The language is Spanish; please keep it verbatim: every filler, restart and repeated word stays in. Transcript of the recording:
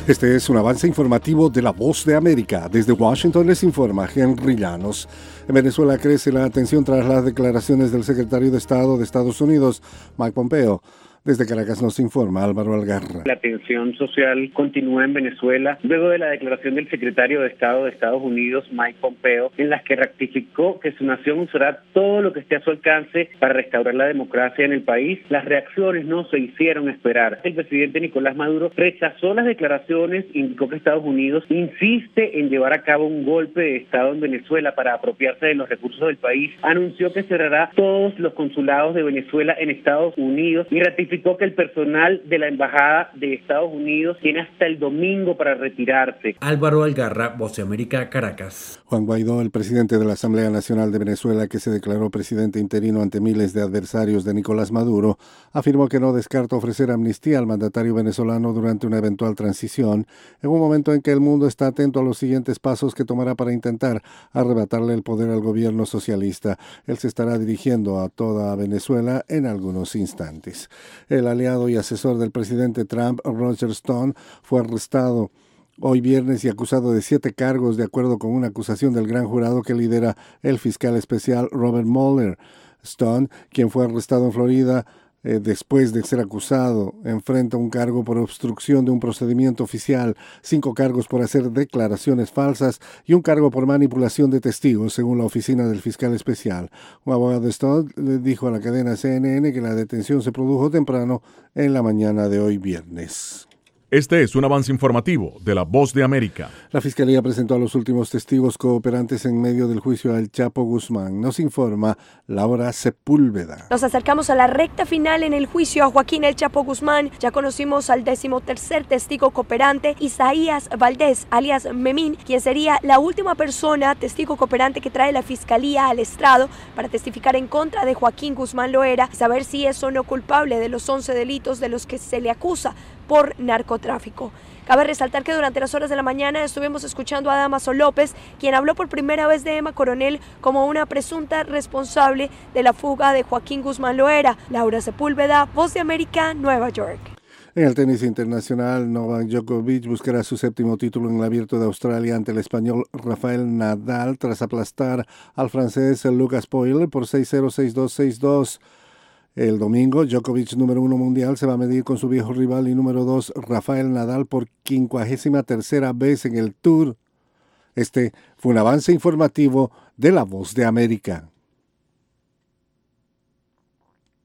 Este es un avance informativo de La Voz de América. Desde Washington les informa Henry Llanos. En Venezuela crece la atención tras las declaraciones del secretario de Estado de Estados Unidos, Mike Pompeo. Desde Caracas nos informa Álvaro Algarra. La tensión social continúa en Venezuela luego de la declaración del secretario de Estado de Estados Unidos, Mike Pompeo, en la que ratificó que su nación usará todo lo que esté a su alcance para restaurar la democracia en el país. Las reacciones no se hicieron esperar. El presidente Nicolás Maduro rechazó las declaraciones, indicó que Estados Unidos insiste en llevar a cabo un golpe de Estado en Venezuela para apropiarse de los recursos del país. Anunció que cerrará todos los consulados de Venezuela en Estados Unidos y ratificó que el personal de la Embajada de Estados Unidos tiene hasta el domingo para retirarse. Álvaro Algarra, Voz de América, Caracas. Juan Guaidó, el presidente de la Asamblea Nacional de Venezuela, que se declaró presidente interino ante miles de adversarios de Nicolás Maduro, afirmó que no descarta ofrecer amnistía al mandatario venezolano durante una eventual transición, en un momento en que el mundo está atento a los siguientes pasos que tomará para intentar arrebatarle el poder al gobierno socialista. Él se estará dirigiendo a toda Venezuela en algunos instantes. El aliado y asesor del presidente Trump, Roger Stone, fue arrestado hoy viernes y acusado de siete cargos de acuerdo con una acusación del gran jurado que lidera el fiscal especial Robert Mueller. Stone, quien fue arrestado en Florida eh, después de ser acusado, enfrenta un cargo por obstrucción de un procedimiento oficial, cinco cargos por hacer declaraciones falsas y un cargo por manipulación de testigos, según la oficina del fiscal especial. Un abogado de Stone le dijo a la cadena C N N que la detención se produjo temprano en la mañana de hoy viernes. Este es un avance informativo de La Voz de América. La Fiscalía presentó a los últimos testigos cooperantes en medio del juicio al Chapo Guzmán. Nos informa Laura Sepúlveda. Nos acercamos a la recta final en el juicio a Joaquín El Chapo Guzmán. Ya conocimos al decimotercer testigo cooperante, Isaías Valdés, alias Memín, quien sería la última persona, testigo cooperante, que trae la Fiscalía al estrado para testificar en contra de Joaquín Guzmán Loera y saber si es o no culpable de los once delitos de los que se le acusa por narcotráfico. Cabe resaltar que durante las horas de la mañana estuvimos escuchando a Damaso López, quien habló por primera vez de Emma Coronel como una presunta responsable de la fuga de Joaquín Guzmán Loera. Laura Sepúlveda, Voz de América, Nueva York. En el tenis internacional, Novak Djokovic buscará su séptimo título en el Abierto de Australia ante el español Rafael Nadal tras aplastar al francés Lucas Pouille por seis cero, seis dos, seis dos. El domingo, Djokovic, número uno mundial, se va a medir con su viejo rival y número dos, Rafael Nadal, por quincuagésima tercera vez en el Tour. Este fue un avance informativo de La Voz de América.